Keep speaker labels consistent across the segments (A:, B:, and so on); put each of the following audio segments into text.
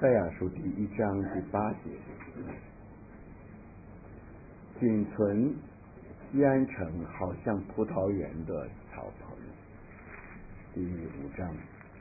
A: 赛亚书第1章第8节，仅存西安城好像葡萄园的草棚。第5章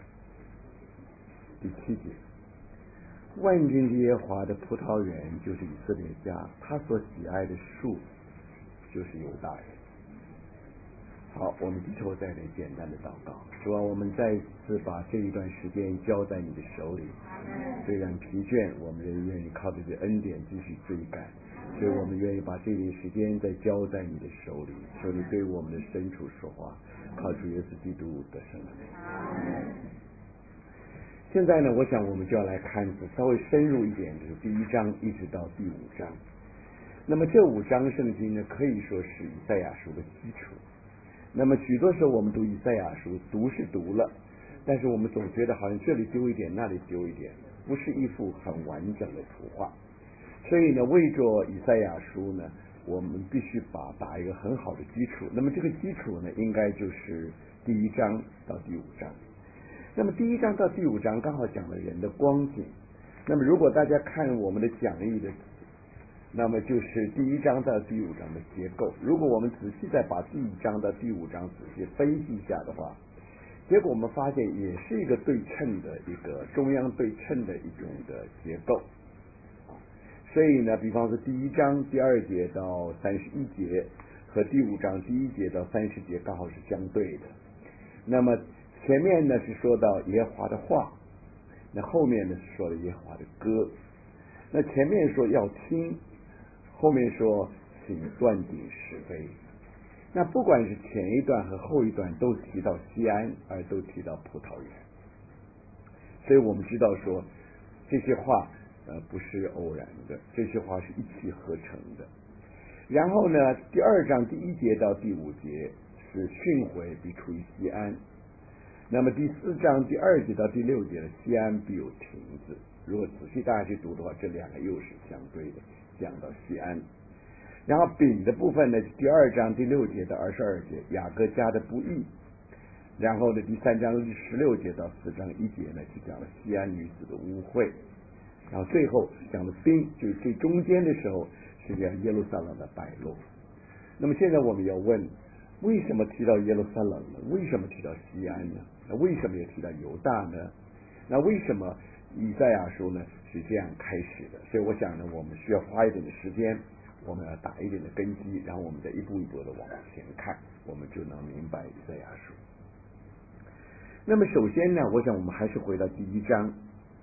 A: 第7节，万军之耶和华的葡萄园就是以色列家，他所喜爱的树就是犹大人。好，我们低头再来简单的祷告。主啊，我们再次把这一段时间交在你的手里，虽然疲倦，我们仍愿意靠着这恩典继续追赶，所以我们愿意把这点时间再交在你的手里，求你对我们的深处说话，靠主耶稣基督的圣名。现在呢，我想我们就要来看稍微深入一点，就是第1章一直到第5章。那么这5章圣经呢，可以说是以赛亚书的基础。那么许多时候我们读以赛亚书，读是读了，但是我们总觉得好像这里丢一点，那里丢一点，不是一幅很完整的图画。所以呢，为着以赛亚书呢，我们必须打一个很好的基础。那么这个基础呢，应该就是第1章到第5章。那么第1章到第5章刚好讲了人的光景。那么如果大家看我们的讲义的，那么就是第1章到第5章的结构。如果我们仔细再把第1章到第5章仔细分析一下的话，结果我们发现也是一个对称的一个中央对称的一种的结构。所以呢，比方说第1章第2节到31节和第5章第1节到30节刚好是相对的。那么前面呢是说到耶和华的话，那后面呢是说了耶和华的歌。那前面说要听，后面说请断定是非。那不管是前一段和后一段都提到西安，而都提到葡萄园。所以我们知道说这些话不是偶然的，这些话是一气呵成的。然后呢，第2章第1节到第5节是训诲必出于西安。那么第4章第2节到第6节的西安必有亭子。如果仔细大家去读的话，这两个又是相对的，讲到西安。然后丙的部分呢，第2章第6节到22节雅各家的不义。然后呢，第3章第16节到4章1节呢，就讲了西安女子的污秽。然后最后讲了丁，就是最中间的时候是讲耶路撒冷的败落。那么现在我们要问，为什么提到耶路撒冷呢？为什么提到西安呢？那为什么也提到犹大呢？那为什么以赛亚书呢是这样开始的？所以我想呢，我们需要花一点的时间，我们要打一点的根基，然后我们再一步一步的往前看，我们就能明白以赛亚书。那么首先呢，我想我们还是回到第1章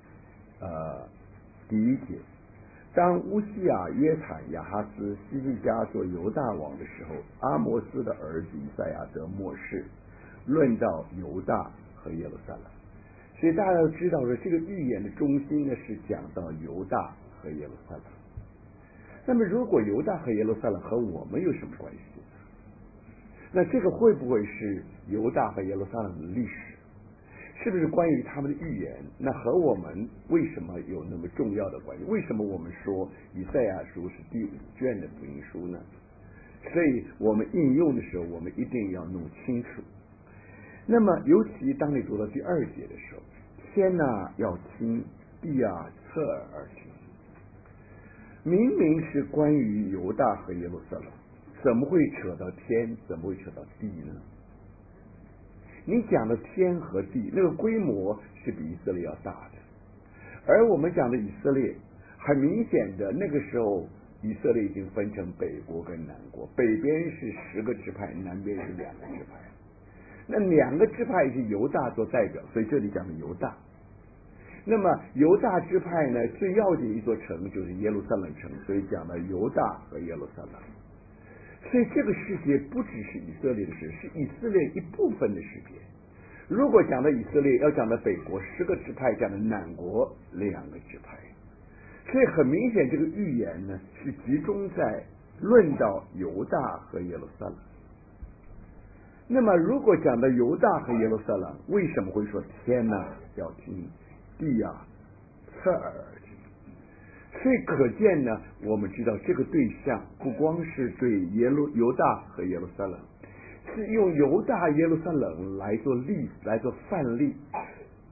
A: 第1节，当乌西亚、约坦、亚哈斯、希西家做犹大王的时候，阿摩斯的儿子以赛亚得末世，论到犹大和耶路撒冷。所以大家要知道说，这个预言的中心呢是讲到犹大和耶路撒冷。那么如果犹大和耶路撒冷和我们有什么关系？那这个会不会是犹大和耶路撒冷的历史？是不是关于他们的预言？那和我们为什么有那么重要的关系？为什么我们说以赛亚书是第5卷的福音书呢？所以我们应用的时候，我们一定要弄清楚。那么尤其当你读到第2节的时候，天哪要听，地啊侧耳而听。明明是关于犹大和耶路撒冷，怎么会扯到天？怎么会扯到地呢？你讲的天和地，那个规模是比以色列要大的，而我们讲的以色列，很明显的那个时候，以色列已经分成北国跟南国，北边是10个支派，南边是2个支派。那2个支派是犹大做代表，所以这里讲的犹大。那么犹大支派呢，最要紧一座城就是耶路撒冷城，所以讲了犹大和耶路撒冷。所以这个世界不只是以色列的事，是以色列一部分的世界。如果讲到以色列，要讲到北国10个支派，讲的南国2个支派。所以很明显，这个预言呢是集中在论到犹大和耶路撒冷。那么如果讲到犹大和耶路撒冷，为什么会说天呢要听，地啊侧耳而听？所以可见呢，我们知道这个对象不光是对犹大和耶路撒冷，是用犹大耶路撒冷来做例子，来做范例。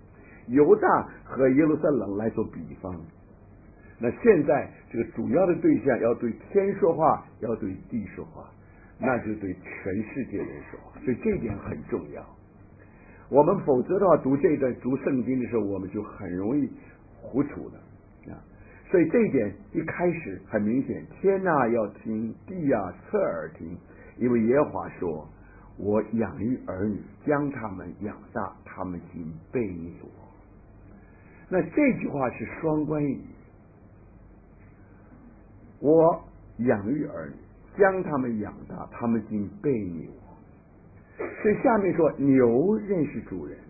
A: 犹大和耶路撒冷来做比方。那现在这个主要的对象要对天说话，要对地说话，那就对全世界人说话，所以这一点很重要。我们否则的话，读这一段读圣经的时候，我们就很容易糊涂的啊。所以这一点一开始很明显，天要听，地侧耳听，因为耶和华说：“我养育儿女，将他们养大，他们竟背逆我。”那这句话是双关语。我养育儿女，将他们养大，他们竟背逆我。所以下面说，牛认识主人，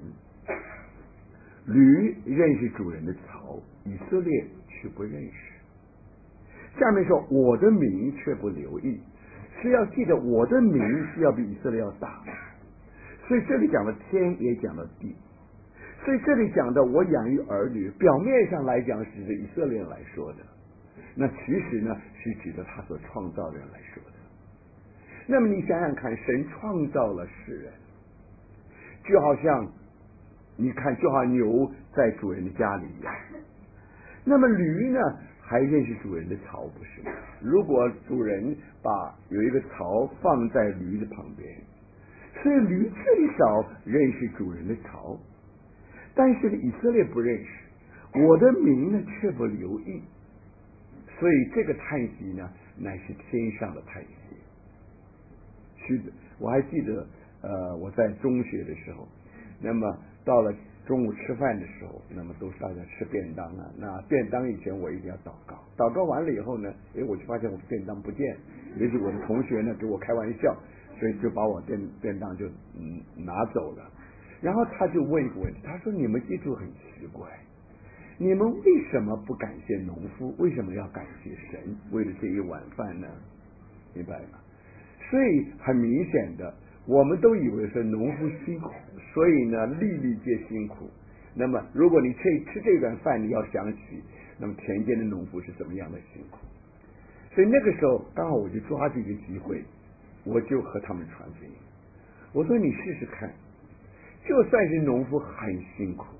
A: 驴认识主人的槽，以色列却不认识。下面说，我的名却不留意，是要记得我的名是要比以色列要大。所以这里讲了天，也讲了地。所以这里讲的我养育儿女，表面上来讲是指以色列人来说的，那其实呢是指着他所创造的人来说的。那么你想想看，神创造了世人，就好像你看，就好像牛在主人的家里一样。那么驴呢，还认识主人的槽，不是吗？如果主人把有一个槽放在驴的旁边，所以驴最少认识主人的槽。但是以色列不认识，我的名呢却不留意，所以这个叹息呢，乃是天上的叹息。是的，我还记得，我在中学的时候，那么到了中午吃饭的时候，那么都是大家吃便当啊。那便当以前我一定要祷告，祷告完了以后呢，我就发现我便当不见，也许我的同学呢给我开玩笑，所以就把我便当就拿走了。然后他就问一个问题，他说：“你们基督很奇怪，你们为什么不感谢农夫？为什么要感谢神？为了这一碗饭呢？明白吗？”所以很明显的，我们都以为是农夫辛苦，所以呢，粒粒皆辛苦。那么，如果你吃这碗饭，你要想起那么田间的农夫是怎么样的辛苦。所以那个时候，刚好我就抓住一个机会，我就和他们传福音。我说：“你试试看。”就算是农夫很辛苦，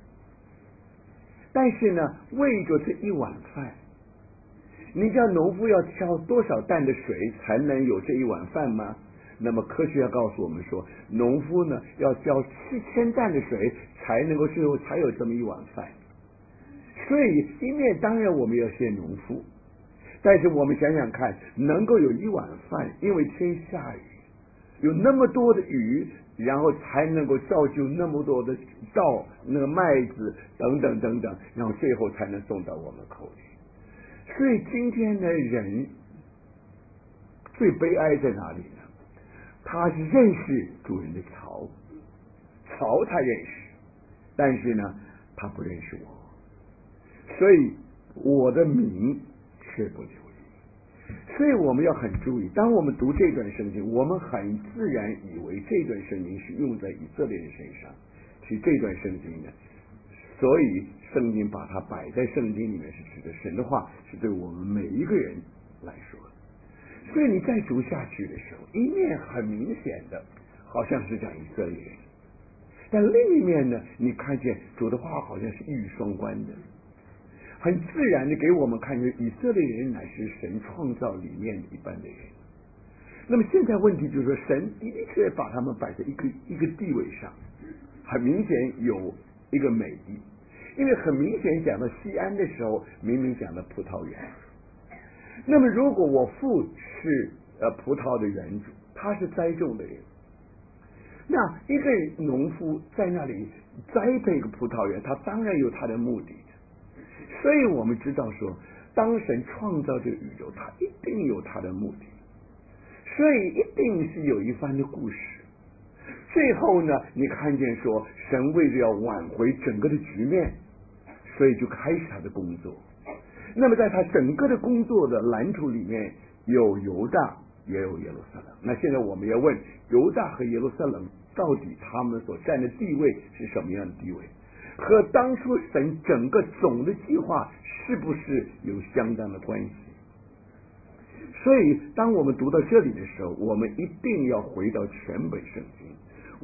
A: 但是呢，为着这一碗饭，你知道农夫要挑多少担的水才能有这一碗饭吗？那么科学家告诉我们说，农夫呢要浇7000担的水才能够最后才有这么一碗饭。所以一面当然我们要谢农夫，但是我们想想看，能够有一碗饭，因为天下雨，有那么多的雨，然后才能够造就那么多的稻、那个麦子等等等等，然后最后才能送到我们口里。所以今天的人最悲哀在哪里呢？他是认识主人的槽他认识，但是呢，他不认识我，所以我的名却不留意。所以我们要很注意，当我们读这段圣经，我们很自然以为这段圣经是用在以色列人身上。其实这段圣经呢，所以圣经把它摆在圣经里面，是指的神的话是对我们每一个人来说的。所以你再读下去的时候，一面很明显的好像是讲以色列人，但另一面呢，你看见主的话好像是一语双关的，很自然的给我们看见以色列人乃是神创造里面一般的人。那么现在问题就是说，神的确把他们摆在一个地位上，很明显有一个美地，因为很明显讲到西安的时候，明明讲到葡萄园。那么如果我父是葡萄的园主，他是栽种的人，那一个农夫在那里栽培一个葡萄园，他当然有他的目的。所以我们知道说，当神创造这个宇宙，他一定有他的目的，所以一定是有一番的故事。最后呢，你看见说，神为了要挽回整个的局面，所以就开始他的工作。那么在他整个的工作的蓝图里面，有犹大，也有耶路撒冷。那现在我们要问，犹大和耶路撒冷到底他们所占的地位是什么样的地位？和当初神整个总的计划是不是有相当的关系？所以当我们读到这里的时候，我们一定要回到全本圣经，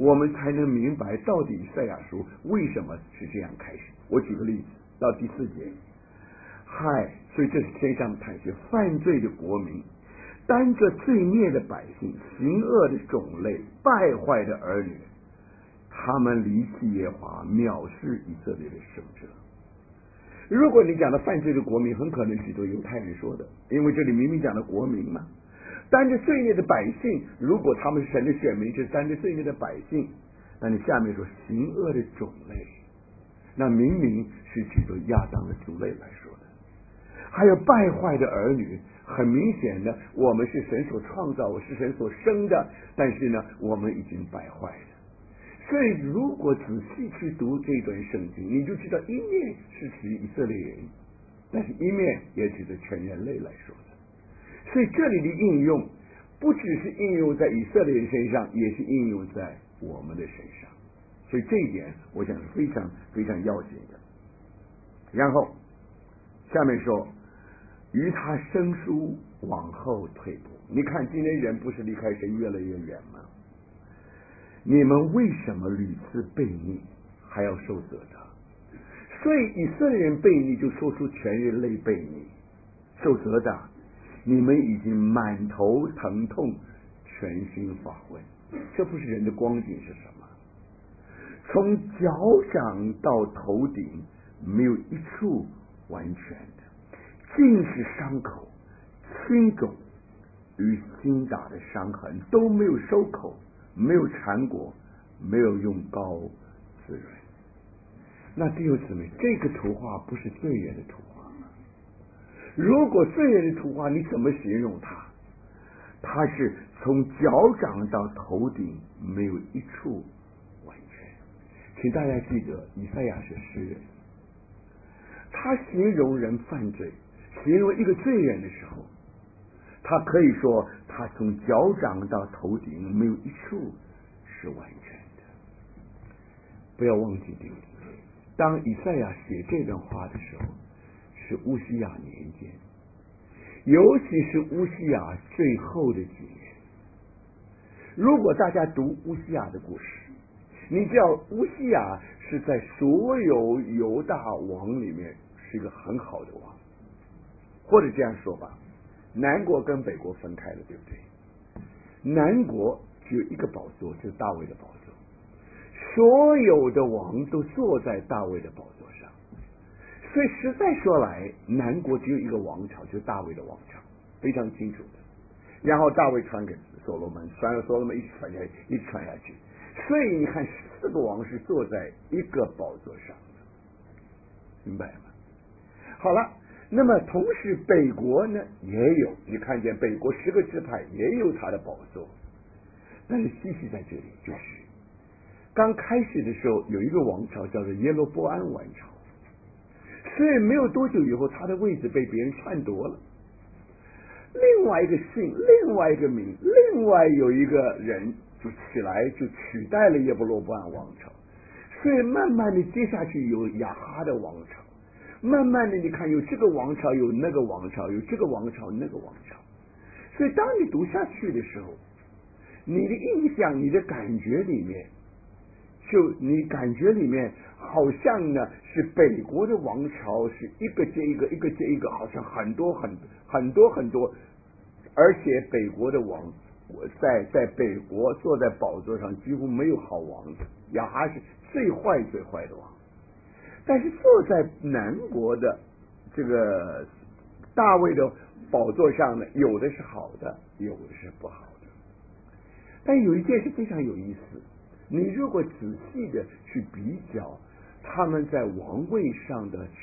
A: 我们才能明白到底以赛亚书为什么是这样开始。我举个例子，到第4节，所以这是天上的叹息，犯罪的国民，担着罪孽的百姓，行恶的种类，败坏的儿女，他们离弃耶和华，藐视以色列的圣者。如果你讲的犯罪的国民，很可能许多犹太人说的，因为这里明明讲的国民嘛。担着罪孽的百姓，如果他们是神的选民，就是担着罪孽的百姓，那你下面说行恶的种类，那明明是指着亚当的族类来说的。还有败坏的儿女，很明显的，我们是神所创造，我是神所生的，但是呢，我们已经败坏了。所以如果仔细去读这段圣经，你就知道一面是指以色列人，但是一面也指着全人类来说的。所以这里的应用不只是应用在以色列人身上，也是应用在我们的身上。所以这一点我想是非常非常要紧的。然后下面说，于他生疏往后退步。你看今天人不是离开神越来越远吗？你们为什么屡次悖逆，还要受责的？所以以色列人悖逆，就说出全人类悖逆，受责的。你们已经满头疼痛，全心发昏。这不是人的光景是什么？从脚掌到头顶，没有一处完全的，尽是伤口、青肿与新打的伤痕，都没有收口，没有缠裹，没有用膏滋润。那弟兄姊妹，这个图画不是罪人的图画吗？如果罪人的图画，你怎么形容它？它是从脚掌到头顶没有一处完全。请大家记得，以赛亚是诗人，他形容人犯罪，形容一个罪人的时候，他可以说他从脚掌到头顶没有一处是完全的。不要忘记这个，当以赛亚写这段话的时候，是乌西雅年间，尤其是乌西雅最后的几年。如果大家读乌西雅的故事，你知道乌西雅是在所有犹大王里面是一个很好的王，或者这样说吧，南国跟北国分开了，对不对？南国只有一个宝座，就是大卫的宝座，所有的王都坐在大卫的宝座上，所以实在说来，南国只有一个王朝，就是大卫的王朝，非常清楚的。然后大卫传给所罗门，所罗门一直传下去，一直传下去。所以你看，4个王是坐在一个宝座上的，明白吗？好了，那么同时北国呢也有，你看见北国10个支派也有他的宝座，但是稀奇在这里，就是刚开始的时候有一个王朝叫做耶罗波安王朝，所以没有多久以后，他的位置被别人篡夺了。另外一个姓，另外一个名，另外有一个人就起来，就取代了耶罗波安王朝。所以慢慢的接下去有亚哈的王朝，慢慢的你看有这个王朝，有那个王朝，有这个王朝，那个王朝。所以当你读下去的时候，你的印象，你的感觉里面，就你感觉里面好像呢是北国的王朝是一个接一个，一个接一个，好像很多，而且北国的王在北国坐在宝座上几乎没有好王子，亚哈是最坏的王。但是坐在南国的这个大卫的宝座上呢，有的是好的，有的是不好的。但有一件事非常有意思，你如果仔细的去比较他们在王位上的